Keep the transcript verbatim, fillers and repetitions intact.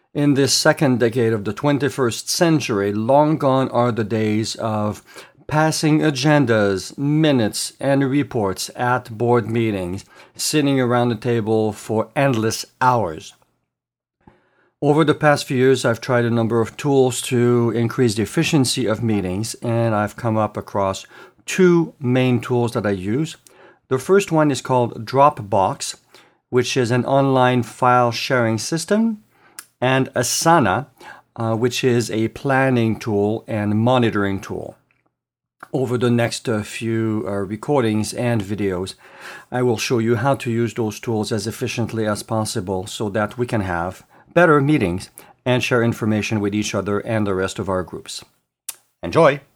In this second decade of the twenty-first century, long gone are the days of passing agendas, minutes, and reports at board meetings, sitting around the table for endless hours. Over the past few years, I've tried a number of tools to increase the efficiency of meetings, and I've come up across two main tools that I use. The first one is called Dropbox, which is an online file sharing system, and Asana, uh, which is a planning tool and monitoring tool. Over the next uh, few uh, recordings and videos, I will show you how to use those tools as efficiently as possible so that we can have better meetings and share information with each other and the rest of our groups. Enjoy!